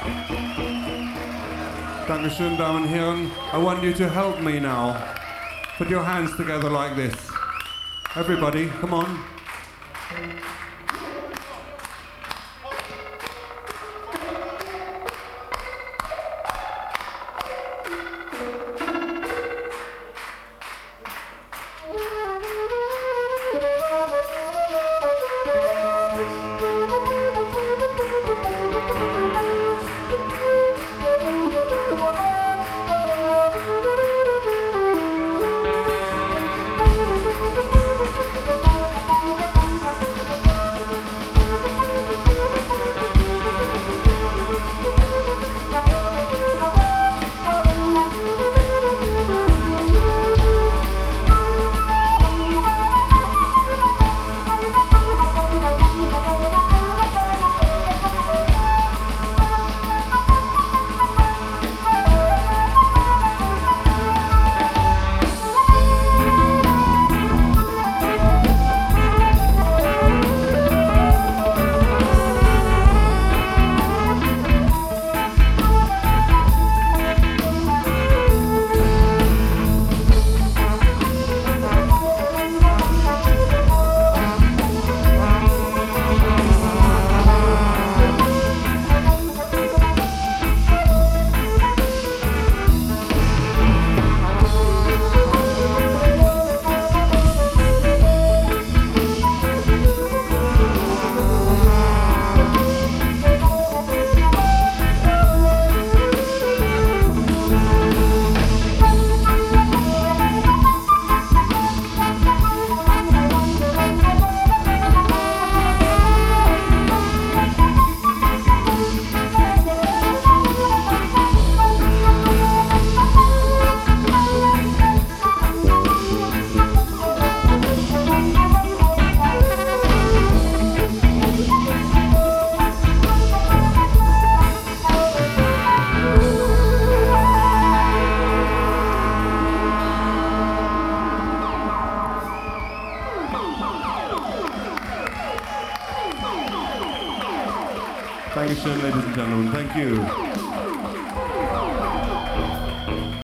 Dankeschön, Damen und Herren. I want you to help me now. Put your hands together like this. Everybody, come on. Dankeschön, ladies and gentlemen. Thank you.